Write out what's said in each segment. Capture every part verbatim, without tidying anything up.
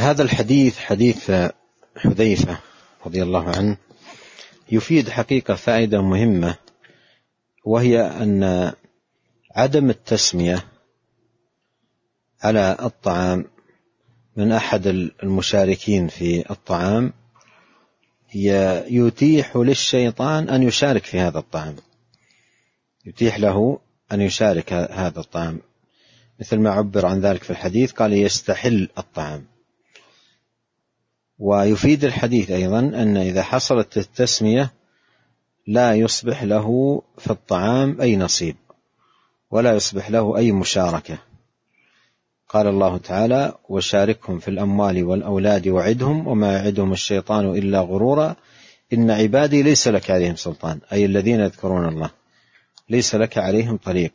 هذا الحديث حديث حذيفة رضي الله عنه يفيد حقيقة فائدة مهمة، وهي أن عدم التسمية على الطعام من أحد المشاركين في الطعام يتيح للشيطان أن يشارك في هذا الطعام، يتيح له أن يشارك هذا الطعام، مثل ما عبر عن ذلك في الحديث، قال يستحل الطعام. ويفيد الحديث أيضا أن إذا حصلت التسمية لا يصبح له في الطعام أي نصيب ولا يصبح له أي مشاركة. قال الله تعالى: وشاركهم في الأموال والأولاد وعدهم وما يعدهم الشيطان إلا غرورا إن عبادي ليس لك عليهم سلطان، أي الذين يذكرون الله ليس لك عليهم طريق.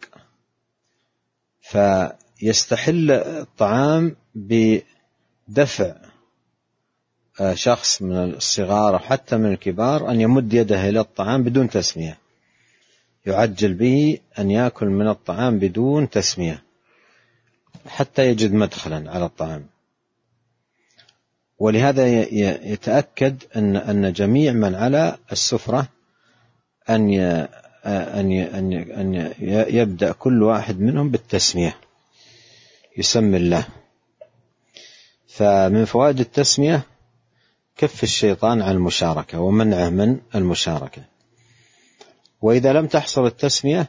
فيستحل الطعام بدفع شخص من الصغار حتى من الكبار أن يمد يده إلى الطعام بدون تسمية، يعجل به أن يأكل من الطعام بدون تسمية حتى يجد مدخلا على الطعام. ولهذا يتأكد أن أن جميع من على السفرة أن أن أن يبدأ كل واحد منهم بالتسمية، يسمي الله. فمن فوائد التسمية كف الشيطان عن المشاركة ومنعه من المشاركة. وإذا لم تحصل التسمية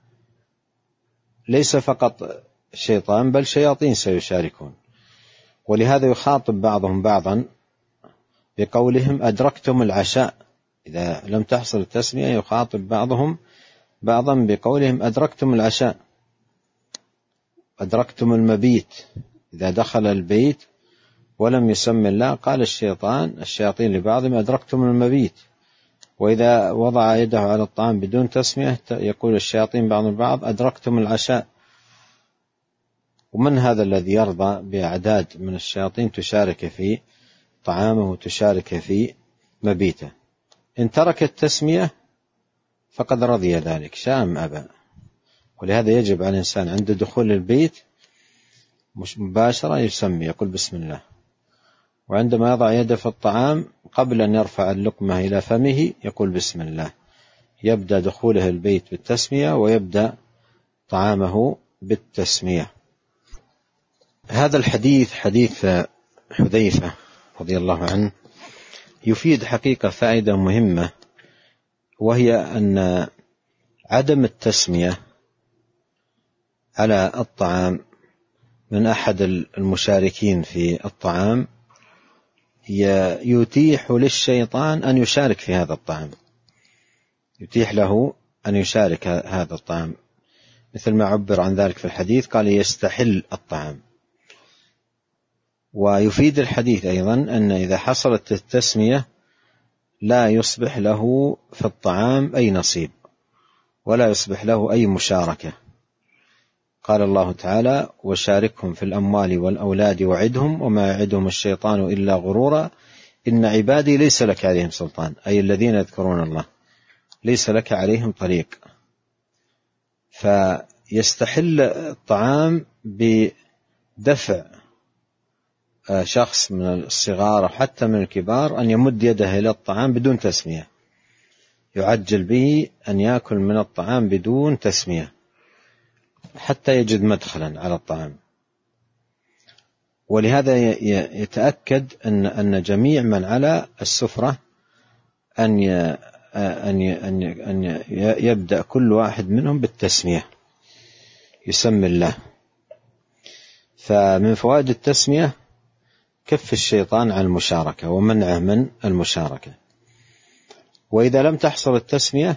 ليس فقط الشيطان بل شياطين سيشاركون، ولهذا يخاطب بعضهم بعضا بقولهم أدركتم العشاء. إذا لم تحصل التسمية يخاطب بعضهم بعضا بقولهم أدركتم العشاء، أدركتم المبيت. إذا دخل البيت ولم يسمي الله قال الشيطان الشياطين لبعضهم أدركتم المبيت. وإذا وضع يده على الطعام بدون تسمية يقول الشياطين بعض البعض أدركتم العشاء. ومن هذا الذي يرضى بأعداد من الشياطين تشارك في طعامه وتشارك في مبيته؟ إن ترك التسمية فقد رضي ذلك شاء أم أبى. ولهذا يجب على الإنسان عند دخول البيت مش مباشرة يسمي، يقول بسم الله. وعندما يضع يده في الطعام قبل أن يرفع اللقمة إلى فمه يقول بسم الله. يبدأ دخوله البيت بالتسمية ويبدأ طعامه بالتسمية. هذا الحديث حديث حذيفة رضي الله عنه يفيد حقيقة فائدة مهمة، وهي أن عدم التسمية على الطعام من أحد المشاركين في الطعام يتيح للشيطان أن يشارك في هذا الطعام، يتيح له أن يشارك هذا الطعام، مثل ما عبر عن ذلك في الحديث، قال يستحل الطعام. ويفيد الحديث أيضا أن إذا حصلت التسمية لا يصبح له في الطعام أي نصيب ولا يصبح له أي مشاركة. قال الله تعالى: وشاركهم في الأموال والأولاد وعدهم وما يعدهم الشيطان إلا غرورا إن عبادي ليس لك عليهم سلطان، أي الذين يذكرون الله ليس لك عليهم طريق. فيستحل الطعام بدفع شخص من الصغار حتى من الكبار أن يمد يده إلى الطعام بدون تسمية، يعجل به أن يأكل من الطعام بدون تسمية حتى يجد مدخلا على الطعام. ولهذا يتأكد أن أن جميع من على السفرة أن أن أن يبدأ كل واحد منهم بالتسمية، يسمي الله. فمن فوائد التسمية كف الشيطان عن المشاركة ومنعه من المشاركة. وإذا لم تحصل التسمية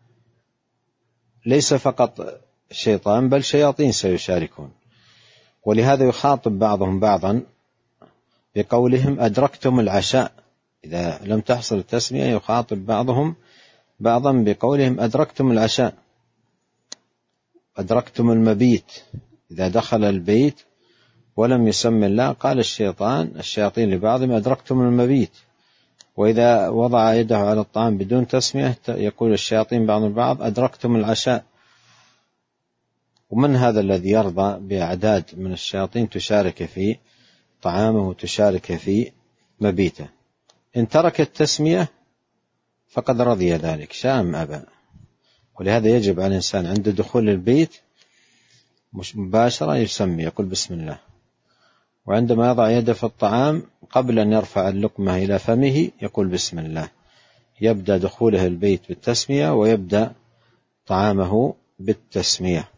ليس فقط الشيطان بل شياطين سيشاركون، ولهذا يخاطب بعضهم بعضا بقولهم أدركتم العشاء. إذا لم تحصل التسمية يخاطب بعضهم بعضا بقولهم أدركتم العشاء، أدركتم المبيت. إذا دخل البيت ولم يسمي الله قال الشيطان الشياطين لبعضهم أدركتم المبيت. وإذا وضع يده على الطعام بدون تسمية يقول الشياطين بعض البعض أدركتم العشاء. ومن هذا الذي يرضى بأعداد من الشياطين تشارك في طعامه تشارك في مبيته. إن ترك التسمية فقد رضي ذلك شاء أم أبى. ولهذا يجب على الإنسان عند دخول البيت مش مباشرة يسمي، يقول بسم الله، وعندما يضع يده في الطعام قبل أن يرفع اللقمة إلى فمه يقول بسم الله. يبدأ دخوله البيت بالتسمية ويبدأ طعامه بالتسمية.